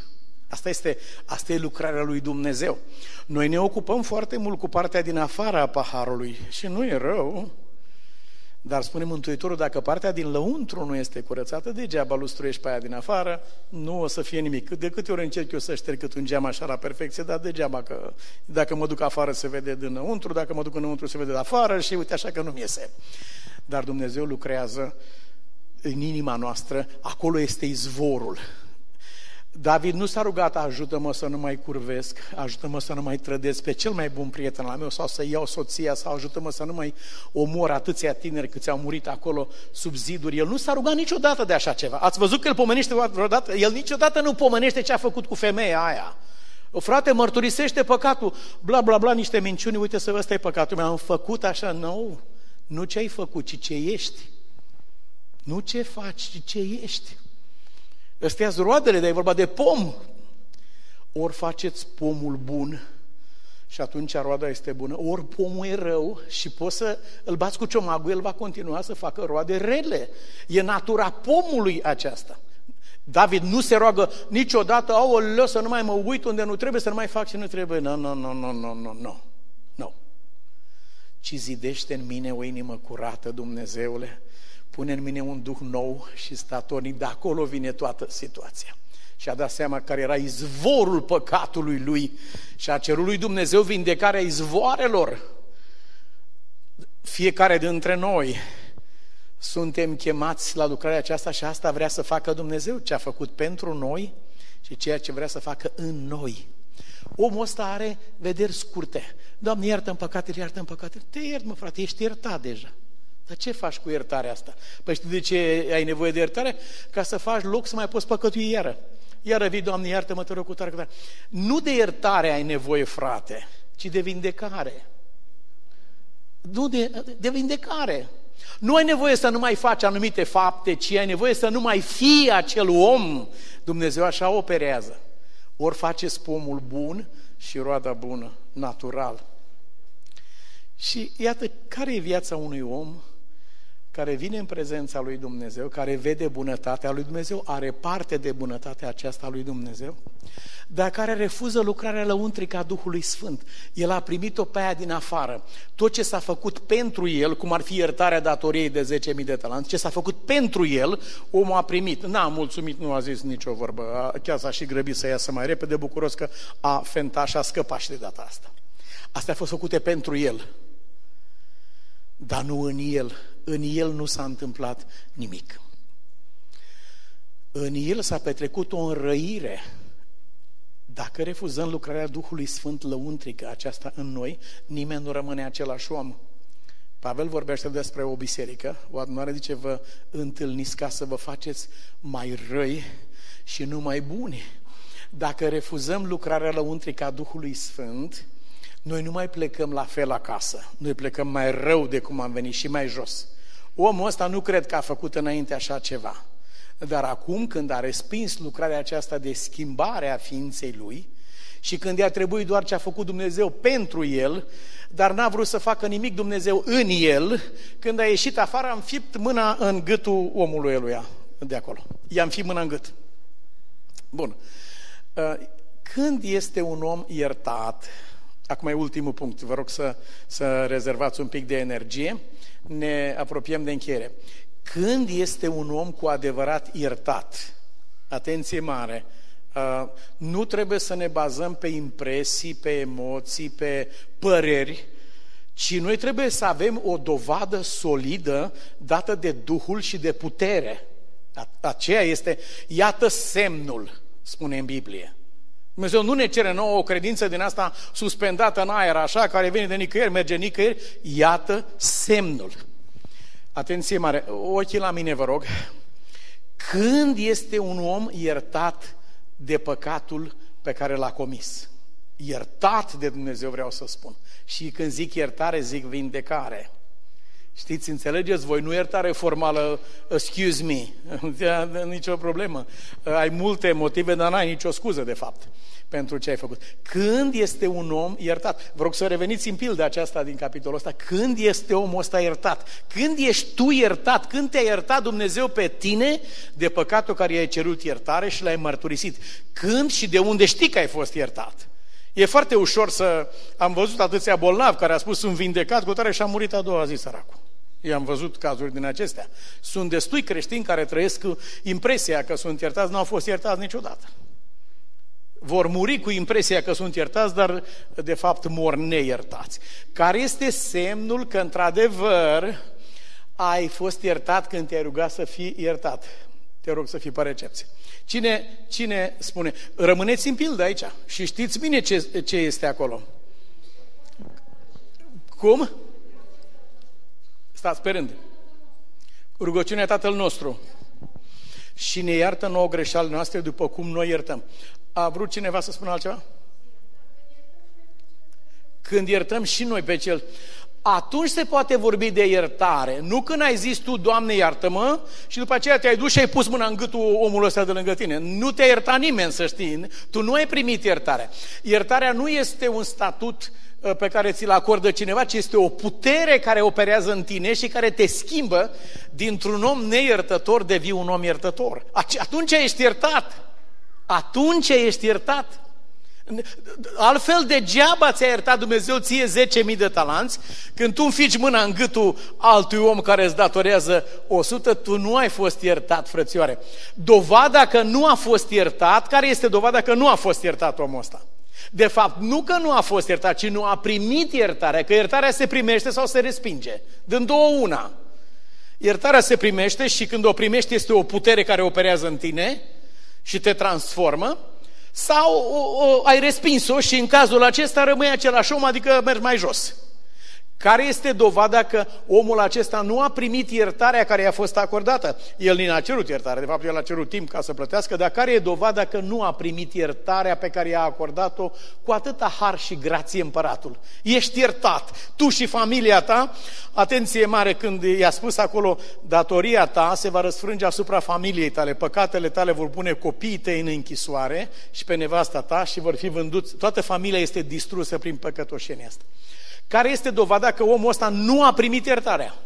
Asta este, asta e lucrarea lui Dumnezeu. Noi ne ocupăm foarte mult cu partea din afara paharului și nu e rău, dar spune Mântuitorul, dacă partea din lăuntru nu este curățată, degeaba lustruiești pe aia din afară, nu o să fie nimic. De câte ori încerc eu să șterg cât un geam așa la perfecție, dar degeaba că dacă mă duc afară se vede dinăuntru, dacă mă duc înăuntru se vede de afară și uite așa că nu-mi iese. Dar Dumnezeu lucrează în inima noastră, acolo este izvorul. David nu s-a rugat, ajută-mă să nu mai curvesc, ajută-mă să nu mai trădesc pe cel mai bun prieten al meu sau să iau soția sau ajută-mă să nu mai omor atâția tineri câți au murit acolo sub ziduri. El nu s-a rugat niciodată de așa ceva. Ați văzut că el pomenește vreodată? El niciodată nu pomenește ce a făcut cu femeia aia. O, frate, mărturisește păcatul, bla bla bla, niște minciuni, uite să vă, ăsta e păcatul meu, am făcut așa, nu, nu ce ai făcut, ci ce ești. Nu ce faci, ci ce ești. Ăstea-s roadele, dar e vorba de pom. Ori faceți pomul bun și atunci roada este bună, ori pomul e rău și poți să îl bați cu ciomagul, el va continua să facă roade rele. E natura pomului aceasta. David nu se roagă niciodată, aoleu, să nu mai mă uit unde nu trebuie, să nu mai fac ce nu trebuie. Nu, nu, nu, nu, nu, nu, nu. Nu. Ci zidește în mine o inimă curată, Dumnezeule. Pune în mine un duh nou și statornic, de acolo vine toată situația. Și a dat seama care era izvorul păcatului lui și a cerut lui Dumnezeu vindecarea izvoarelor. Fiecare dintre noi suntem chemați la lucrarea aceasta și asta vrea să facă Dumnezeu, ce a făcut pentru noi și ceea ce vrea să facă în noi. Omul ăsta are vederi scurte. Doamne, iartă-mi păcatele, iartă-mi păcatele. Te iert, mă, frate, ești iertat deja. Dar ce faci cu iertarea asta? Păi știi de ce ai nevoie de iertare? Ca să faci loc să mai poți păcătui iară. Iară vii, Doamne, iartă-mă, te rog cu tare, cu tare. Nu de iertare ai nevoie, frate, ci de vindecare. Nu de, de vindecare. Nu ai nevoie să nu mai faci anumite fapte, ci ai nevoie să nu mai fii acel om. Dumnezeu așa operează. Ori faceți pomul bun și roada bună, natural. Și iată, care e viața unui om care vine în prezența lui Dumnezeu, care vede bunătatea lui Dumnezeu, are parte de bunătatea aceasta lui Dumnezeu, dar care refuză lucrarea lăuntrică a Duhului Sfânt. El a primit-o pe aia din afară. Tot ce s-a făcut pentru el, cum ar fi iertarea datoriei de zece mii de talanți, ce s-a făcut pentru el, omul a primit. N-a mulțumit, nu a zis nicio vorbă, chiar s-a și grăbit să iasă mai repede, bucuros că a fentat și a scăpat și de data asta. Astea au fost făcute pentru el. Dar nu în el. În el nu s-a întâmplat nimic. În el s-a petrecut o înrăire. Dacă refuzăm lucrarea Duhului Sfânt lăuntrică aceasta în noi, nimeni nu rămâne același om. Pavel vorbește despre o biserică, o adunare, zice, vă întâlniți ca să vă faceți mai răi și nu mai buni. Dacă refuzăm lucrarea lăuntrică a Duhului Sfânt, noi nu mai plecăm la fel acasă, noi plecăm mai rău de cum am venit și mai jos. Omul ăsta nu cred că a făcut înainte așa ceva, dar acum când a respins lucrarea aceasta de schimbare a ființei lui și când i-a trebuit doar ce a făcut Dumnezeu pentru el, dar n-a vrut să facă nimic Dumnezeu în el, când a ieșit afară, a înfipt mâna în gâtul omului eluia de acolo. I-a înfipt mâna în gât. Bun. Când este un om iertat, acum e ultimul punct, vă rog să, să rezervați un pic de energie, ne apropiem de încheiere. Când este un om cu adevărat iertat, atenție mare, nu trebuie să ne bazăm pe impresii, pe emoții, pe păreri, ci noi trebuie să avem o dovadă solidă dată de Duhul și de putere. Aceea este, iată semnul, spune în Biblie. Dumnezeu nu ne cere nouă o credință din asta suspendată în aer, așa, care vine de nicăieri, merge nicăieri. Iată semnul. Atenție mare, ochii la mine, vă rog. Când este un om iertat de păcatul pe care l-a comis? Iertat de Dumnezeu, vreau să spun. Și când zic iertare, zic vindecare. Știți, înțelegeți voi, nu iertare formală, excuse me, nicio problemă. Ai multe motive, dar n-ai nicio scuză, de fapt. pentru ce ai făcut. Când este un om iertat? Vă rog să reveniți în pilda aceasta din capitolul ăsta. Când este omul ăsta iertat? Când ești tu iertat? Când te-a iertat Dumnezeu pe tine de păcatul care i-ai cerut iertare și l-ai mărturisit? Când și de unde știi că ai fost iertat? E foarte ușor să... Am văzut atâția bolnavi care a spus sunt vindecat cu tare și a murit a doua zi săracul. I-am văzut cazuri din acestea. Sunt destui creștini care trăiesc cu impresia că sunt iertați, nu au fost iertați niciodată. Vor muri cu impresia că sunt iertați, dar de fapt mor neiertați. Care este semnul că într-adevăr ai fost iertat când te-ai rugat să fii iertat? Te rog să fii pe recepție. Cine, cine spune? Rămâneți în pildă aici și știți bine ce, ce este acolo. Cum? Stați pe rând. Rugăciunea Tatăl nostru. Și ne iartă nouă greșalile noastre după cum noi iertăm. A vrut cineva să spună altceva? Când iertăm și noi pe cel... Atunci se poate vorbi de iertare. Nu când ai zis tu, Doamne, iartă-mă, și după aceea te-ai dus și ai pus mâna în gâtul omului ăsta de lângă tine. Nu te-a iertat nimeni, să știi. Tu nu ai primit iertarea. Iertarea nu este un statut pe care ți-l acordă cineva, ci este o putere care operează în tine și care te schimbă dintr-un om neiertător devii un om iertător. Atunci ești iertat. Atunci ești iertat. Altfel degeaba ți-a iertat Dumnezeu ție zece mii de talanți, când tu înfici mâna în gâtul altui om care îți datorează o sută, tu nu ai fost iertat, frățioare. Dovada că nu a fost iertat, care este dovada că nu a fost iertat omul ăsta? De fapt, nu că nu a fost iertat, ci nu a primit iertarea, că iertarea se primește sau se respinge. Din două una. Iertarea se primește și când o primești este o putere care operează în tine și te transformă, sau o, o, ai respins-o și în cazul acesta rămâi același om, adică mergi mai jos. Care este dovada că omul acesta nu a primit iertarea care i-a fost acordată? El nu a cerut iertare, de fapt el a cerut timp ca să plătească, dar care e dovada că nu a primit iertarea pe care i-a acordat-o cu atâta har și grație împăratul? Ești iertat, tu și familia ta. Atenție mare, când i-a spus acolo, datoria ta se va răsfrânge asupra familiei tale, păcatele tale vor pune copiii tăi în închisoare și pe nevasta ta și vor fi vânduți, toată familia este distrusă prin păcătoșenia asta. Care este dovada că omul ăsta nu a primit iertarea?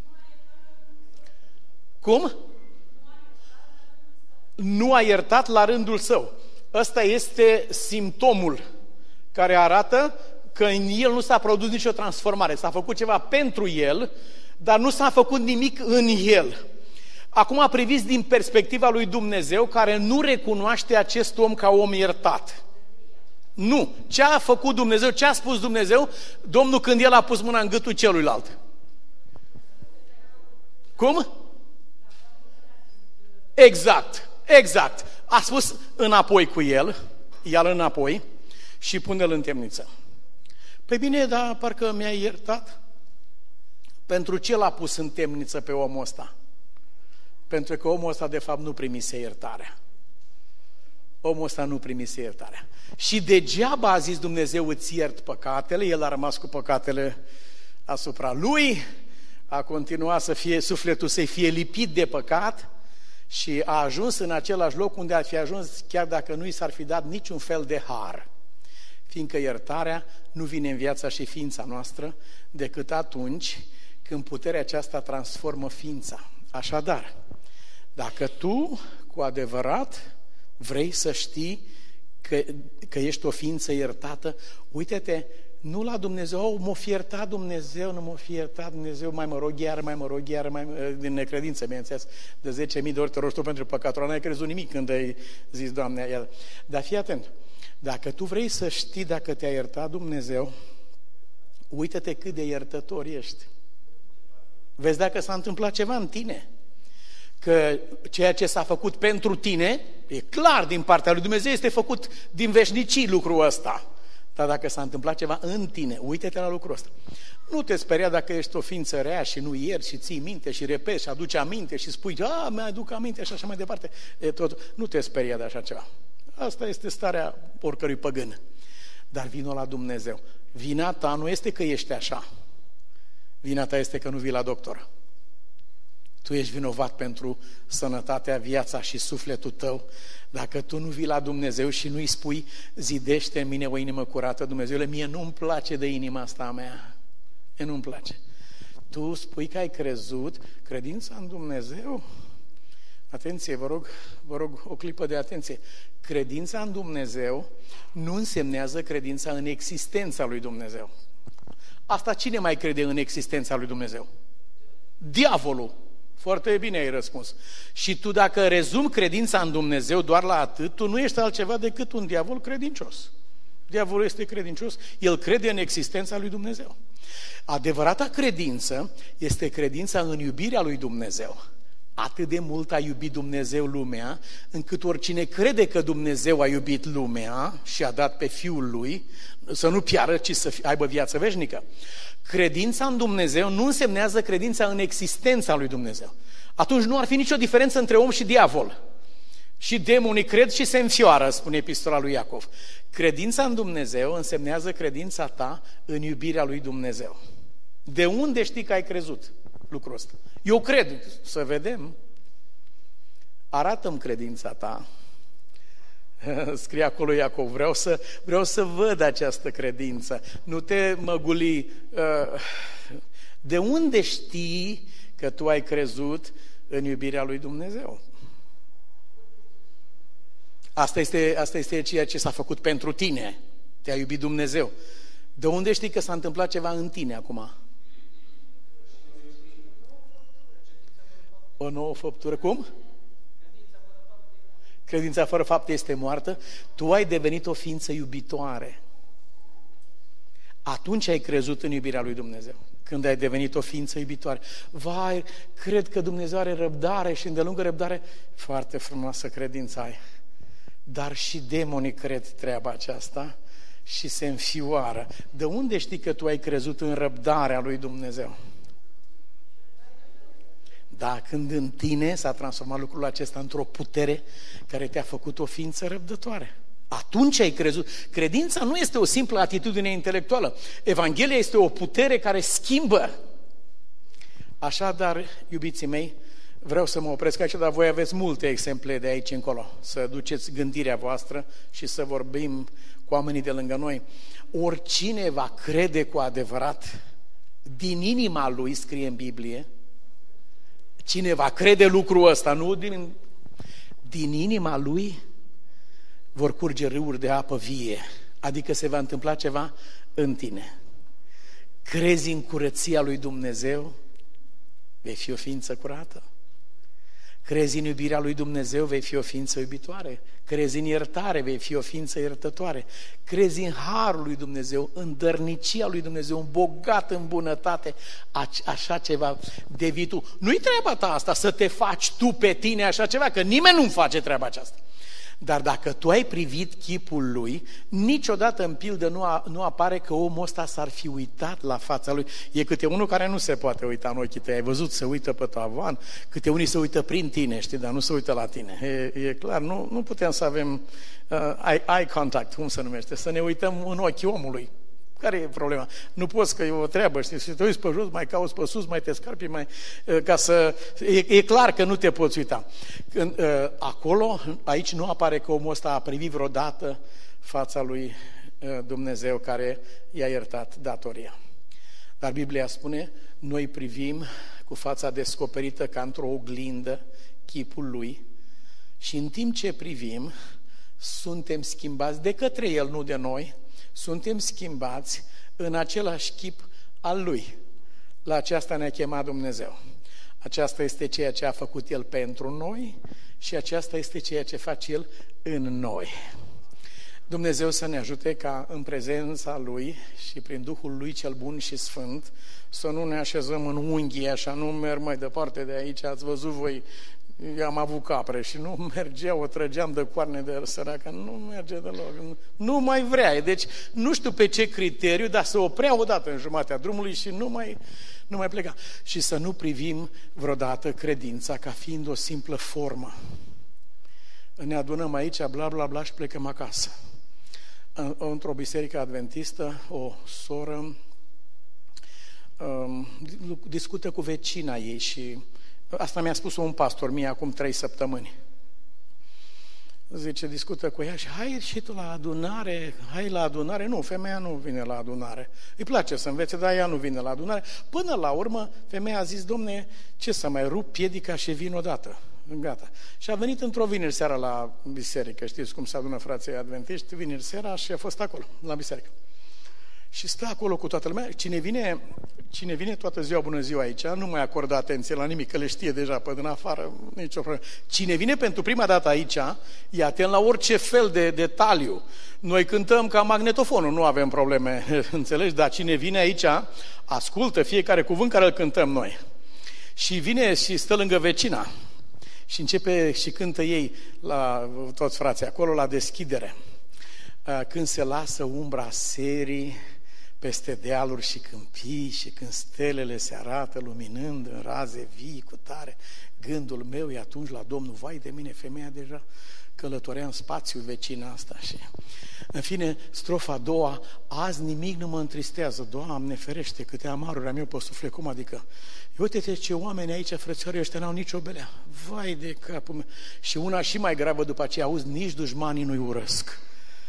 Cum? Nu a iertat la rândul său. Ăsta este simptomul care arată că în el nu s-a produs nicio transformare. S-a făcut ceva pentru el, dar nu s-a făcut nimic în el. Acum priviți din perspectiva lui Dumnezeu, care nu recunoaște acest om ca om iertat. Nu. Ce a făcut Dumnezeu? Ce a spus Dumnezeu? Domnul când el a pus mâna în gâtul celuilalt. Cum? Exact. Exact. A spus înapoi cu el, ia-l înapoi și pune-l în temniță. Păi bine, dar parcă mi-ai iertat. Pentru ce l-a pus în temniță pe omul ăsta? Pentru că omul ăsta de fapt nu primise iertarea. Omul ăsta nu primise iertarea. Și degeaba a zis Dumnezeu îți iert păcatele, el a rămas cu păcatele asupra lui, a continuat să fie, sufletul să-i fie lipit de păcat și a ajuns în același loc unde ar fi ajuns chiar dacă nu i s-ar fi dat niciun fel de har. Fiindcă iertarea nu vine în viața și ființa noastră decât atunci când puterea aceasta transformă ființa. Așadar, dacă tu cu adevărat vrei să știi că, că ești o ființă iertată, uite-te, nu la Dumnezeu, oh, m-o fi iertat Dumnezeu, nu m-o fi iertat Dumnezeu, mai mă rog iar, mai mă rog iar, mai, din necredință, bineînțeles, de zece mii de ori te rogi tu pentru păcatul, n-ai crezut nimic când ai zis, Doamne, iar. Dar fii atent, dacă tu vrei să știi dacă te-a iertat Dumnezeu, uite-te cât de iertător ești. Vezi dacă s-a întâmplat ceva în tine. Că ceea ce s-a făcut pentru tine, e clar din partea lui Dumnezeu, este făcut din veșnicii lucrul ăsta. Dar dacă s-a întâmplat ceva în tine, uite-te la lucrul ăsta. Nu te speria dacă ești o ființă rea și nu ierți și ții minte și repezi și aduci aminte și spui, a, mi-aduc aminte și așa mai departe. E tot. Nu te speria de așa ceva. Asta este starea oricărui păgân. Dar vino la Dumnezeu. Vina ta nu este că ești așa. Vina ta este că nu vii la doctor. Tu ești vinovat pentru sănătatea, viața și sufletul tău. Dacă tu nu vii la Dumnezeu și nu-i spui, zidește în mine o inimă curată, Dumnezeule, mie nu-mi place de inima asta a mea. Mie nu-mi place. Tu spui că ai crezut, credința în Dumnezeu. Atenție, vă rog, vă rog o clipă de atenție. Credința în Dumnezeu nu însemnează credința în existența lui Dumnezeu. Asta cine mai crede în existența lui Dumnezeu? Diavolul. Foarte bine ai răspuns. Și tu dacă rezumi credința în Dumnezeu doar la atât, tu nu ești altceva decât un diavol credincios. Diavolul este credincios, el crede în existența lui Dumnezeu. Adevărata credință este credința în iubirea lui Dumnezeu. Atât de mult a iubit Dumnezeu lumea, încât oricine crede că Dumnezeu a iubit lumea și a dat pe Fiul Lui, să nu piară, ci să aibă viață veșnică. Credința în Dumnezeu nu însemnează credința în existența lui Dumnezeu. Atunci nu ar fi nicio diferență între om și diavol. Și demonii cred și se înfioară, spune epistola lui Iacov. Credința în Dumnezeu însemnează credința ta în iubirea lui Dumnezeu. De unde știi că ai crezut lucrul ăsta? Eu cred, să vedem. Arată-mi credința ta. Scrie acolo Iacov, vreau să, vreau să văd această credință. Nu te măguli. De unde știi că tu ai crezut în iubirea lui Dumnezeu? Asta este, asta este ceea ce s-a făcut pentru tine. Te-a iubit Dumnezeu. De unde știi că s-a întâmplat ceva în tine acum? O nouă făptură. Cum? Credința fără fapte este moartă. Tu ai devenit o ființă iubitoare. Atunci ai crezut în iubirea lui Dumnezeu. Când ai devenit o ființă iubitoare. Vai, cred că Dumnezeu are răbdare și îndelungă răbdare. Foarte frumoasă credința ai. Dar și demonii cred treaba aceasta și se înfioară. De unde știi că tu ai crezut în răbdarea lui Dumnezeu? Da, când în tine s-a transformat lucrul acesta într-o putere care te-a făcut o ființă răbdătoare. Atunci ai crezut. Credința nu este o simplă atitudine intelectuală. Evanghelia este o putere care schimbă. Așadar, iubiții mei, vreau să mă opresc aici, dar voi aveți multe exemple de aici încolo. Să duceți gândirea voastră și să vorbim cu oamenii de lângă noi. Oricine va crede cu adevărat, din inima lui, scrie în Biblie, cine va crede lucrul ăsta, nu din, din inima lui vor curge râuri de apă vie, adică se va întâmpla ceva în tine. Crezi în curăția lui Dumnezeu, vei fi o ființă curată. Crezi în iubirea lui Dumnezeu, vei fi o ființă iubitoare. Crezi în iertare, vei fi o ființă iertătoare. Crezi în harul lui Dumnezeu, în dărnicia lui Dumnezeu, în bogat în bunătate, așa ceva devii tu. Nu-i treaba ta asta să te faci tu pe tine așa ceva, că nimeni nu-mi face treaba aceasta. Dar dacă tu ai privit chipul lui, niciodată în pildă nu, a, nu apare că omul ăsta s-ar fi uitat la fața lui. E câte unul care nu se poate uita în ochii tăi. Ai văzut, se uită pe tavan, câte unii se uită prin tine, știi, dar nu se uită la tine. E, e clar, nu, nu putem să avem uh, eye, eye contact, cum se numește, să ne uităm în ochii omului. Care e problema? Nu poți, că e o treabă, știi, să te uiți pe jos, mai cauți pe sus, mai te scarpi, mai, ca să... E, e clar că nu te poți uita. Când, acolo, aici nu apare că omul ăsta a privit vreodată fața lui Dumnezeu care i-a iertat datoria. Dar Biblia spune, noi privim cu fața descoperită ca într-o oglindă chipul lui și în timp ce privim, suntem schimbați de către el, nu de noi, suntem schimbați în același chip al lui. La aceasta ne-a chemat Dumnezeu. Aceasta este ceea ce a făcut El pentru noi și aceasta este ceea ce face El în noi. Dumnezeu să ne ajute ca în prezența Lui și prin Duhul Lui cel bun și sfânt să nu ne așezăm în unghii așa, nu merg mai departe de aici, ați văzut voi, eu am avut capre și nu mergea, o trăgeam de coarne de săracă, nu merge deloc, nu, nu mai vrea. Deci nu știu pe ce criteriu, dar să oprea odată în jumatea drumului și nu mai, nu mai pleca. Și să nu privim vreodată credința ca fiind o simplă formă. Ne adunăm aici, bla bla bla și plecăm acasă. Într-o biserică adventistă, o soră um, discută cu vecina ei și Asta mi-a spus un pastor mie acum trei săptămâni. Zice, discută cu ea și hai și tu la adunare, hai la adunare. Nu, femeia nu vine la adunare. Îi place să învețe, dar ea nu vine la adunare. Până la urmă, femeia a zis, Domne, ce să mai rup piedica și vin odată. Gata. Și a venit într-o vineri seara la biserică. Știți cum se adună frații adventiști? Vineri seara și a fost acolo, la biserică. Și stă acolo cu toată lumea. Cine vine, cine vine toată ziua, bună ziua aici, nu mai acordă atenție la nimic, că le știe deja pe din afară, nicio problemă. Cine vine pentru prima dată aici, e atent la orice fel de detaliu. Noi cântăm ca magnetofonul, nu avem probleme, înțelegi? Dar cine vine aici, ascultă fiecare cuvânt care îl cântăm noi. Și vine și stă lângă vecina și începe și cântă ei, la toți frații acolo, la deschidere. Când se lasă umbra serii peste dealuri și câmpii și când stelele se arată luminând în raze vii cu tare, gândul meu e atunci la Domnul, vai de mine, femeia deja călătorea în spațiu vecina asta. Și în fine, strofa a doua, azi nimic nu mă întristează, Doamne ferește, câte amaruri am eu pe suflet, cum adică? Uite-te ce oameni aici, frățioare, ăștia n-au nicio belea, vai de capul meu. Și una și mai gravă după aceea, auzi, nici dușmanii nu-i urăsc.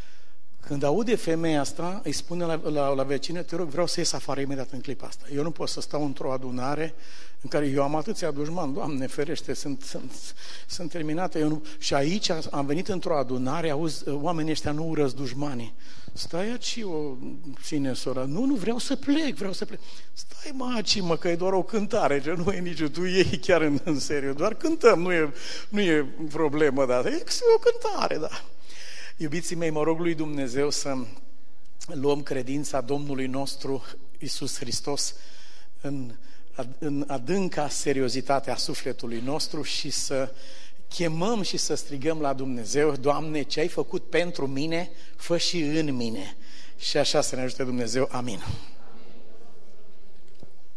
Când aude femeia asta, îi spune la, la, la vecină, te rog, vreau să ies afară imediat în clipa asta. Eu nu pot să stau într-o adunare în care eu am atâția dușmani, Doamne ferește, sunt, sunt, sunt terminate. Eu nu... Și aici am venit într-o adunare, auzi, oamenii ăștia nu urăsc dușmanii. Stai aici, o ține sora, nu, nu, vreau să plec, vreau să plec. Stai mă aici, mă, că e doar o cântare, ce nu e nici, tu iei chiar în, în seriu, doar cântăm, nu e, nu e problemă, dar e o cântare, da. Iubiții mei, mă rog lui Dumnezeu să luăm credința Domnului nostru Iisus Hristos în, în adânca seriozitatea sufletului nostru și să chemăm și să strigăm la Dumnezeu, Doamne, ce ai făcut pentru mine, fă și în mine. Și așa să ne ajute Dumnezeu. Amin.